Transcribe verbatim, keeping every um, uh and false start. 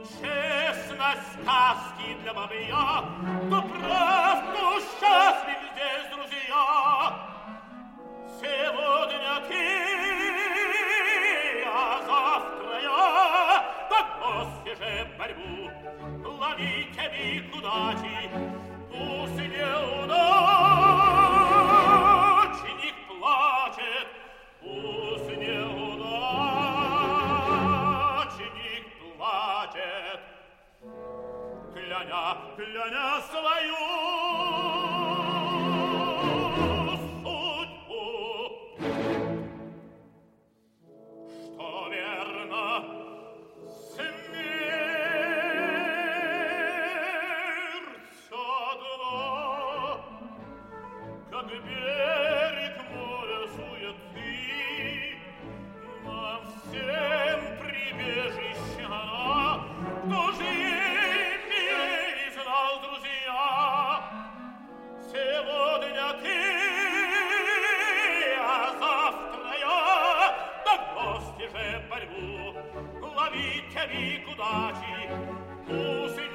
Честность сказки для бабья, то прав, то счастлив здесь, друзья. Сегодня ты, а завтра я, так бросьте же борьбу, ловите бик удачи, пусть неудачник плачет, пусть неудачник плачет, кляня, кляня свою судьбу. Что верно, смерть одна, как берег моря суеты, нам всем прибежище она. Кто же ей милей знал, друзья? Сегодня ты, а завтра я, так бросьте же борьбу, ловите бик удачи, пусть